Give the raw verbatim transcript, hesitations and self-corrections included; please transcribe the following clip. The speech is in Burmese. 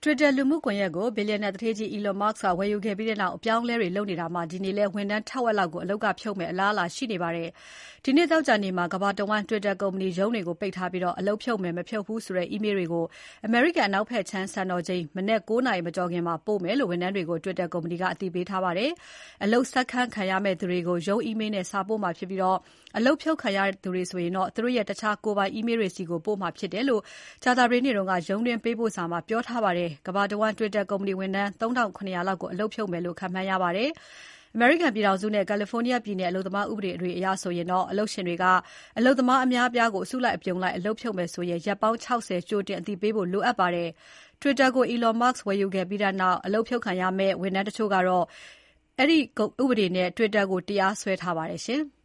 Twitter လူမှုကွန်ရက်ကို ဘီလျံနာသူဌေးကြီး Elon Musk ကဝယ်ယူခဲ့ပြီးနောက် အပြောင်းအလဲတွေလုပ်နေတာမှာ ဒီနေ့လည်း ဝန်ထမ်းထက်ဝက်လောက်ကို အလုပ်ကဖြုတ်မယ့်အလားအလာရှိနေပါတယ်။ ဒီနေ့ သောကြာနေ့မှာ ကမ္ဘာတဝန်း Twitter ကုမ္ပဏီရုံးတွေကိုပိတ်ထားပြီး အလုပ်ဖြုတ်မယ် မဖြုတ်ဘူးဆိုတဲ့ Email တွေကို အမေရိကန်အနောက်ဖက်ခြမ်း စံတော်ချိန် မနက် ၉ နာရီမကျော်ခင် ပို့မယ်လို့ ဝန်ထမ်းတွေကို Twitter ကုမ္ပဏီက အသိပေးထားပါတယ်။ အလုပ်ဆက်ခန့်ခံရမယ့်သူတွေကို ရုံး Email နဲ့စာပို့မှာဖြစ်ပြီး အလုပ်ဖြုတ်ခံရသူတွေဆိုရင်တော့ သူတို့ရဲ့ တခြားကိုယ်ပိုင် Email တွေဆီပို့မှာဖြစ်တယ်လို့ ကြာသပတေးနေ့က ရုံးတွင်းပေးပို့စာမှာ ပြောထားပါတယ်။ ကမ္ဘာတဝန်း Twitter ကုမ္ပဏီဝန်ထမ်း သုံးထောင့် ခုနစ်ရာ လောက်ကို အလုပ်ဖြုတ်မယ်လို့ ခန့်မှန်းရပါတယ်။ အမေရိကန်ပြည်ထောင်စုနဲ့ California ပြည်နယ် အလုပ်သမားဥပဒေတွေအရဆိုရင် အလုပ်ရှင်တွေက အလုပ်သမားအများအပြားကို အစုလိုက်အပြုံလိုက် အလုပ်ဖြုတ်မယ်ဆိုရင် ရက်ပေါင်း ၆၀ ကြိုတင်အသိပေးဖို့လိုအပ်ပါတယ်။ Twitter ကို Elon Musk ဝယ်ယူခဲ့ပြီးနောက် အလုပ်ဖြုတ်ခံရမယ့် ဝန်ထမ်းတချို့ကတော့ အဲဒီဥပဒေနဲ့ Twitter ကိုတရားစွဲထားပါတယ်ရှင်။